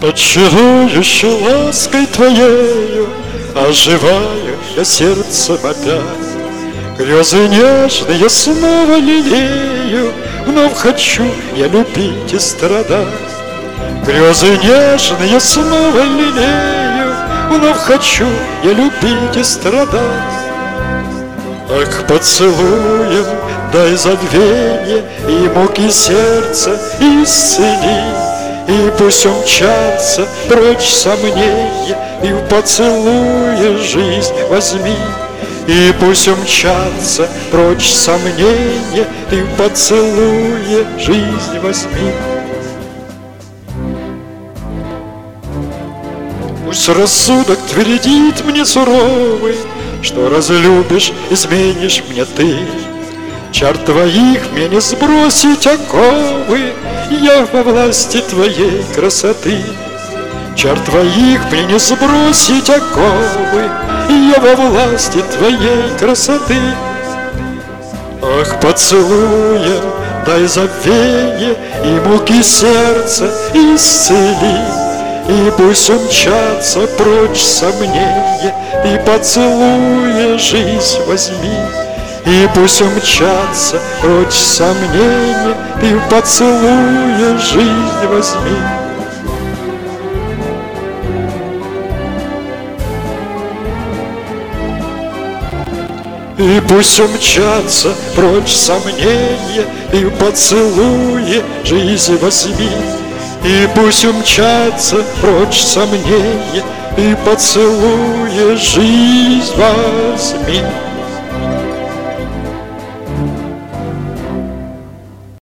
Под чарующей лаской твоею оживаю я сердцем опять. Грезы нежные снова лелею, вновь хочу я любить и страдать. Грезы нежные снова лелею, вновь хочу я любить и страдать. Ах, поцелуем дай забвенье и муки сердца исцели. И пусть умчатся прочь сомнения, и в поцелуе жизнь возьми. И пусть умчатся прочь сомнения, и в поцелуе жизнь возьми. Пусть рассудок твердит мне суровый, что разлюбишь, изменишь мне ты. Чар твоих мне не сбросить оковы, я во власти твоей красоты. Чар твоих мне не сбросить оковы, я во власти твоей красоты. Ах, поцелуем дай забвенье и муки сердца исцели. И пусть умчатся прочь сомнения, и поцелуя жизнь возьми. И пусть умчатся прочь сомнения, и в поцелуе жизнь возьми. И пусть умчатся прочь сомнения, и в поцелуе жизнь возьми. И пусть умчатся прочь сомнения, и в поцелуе жизнь возьми.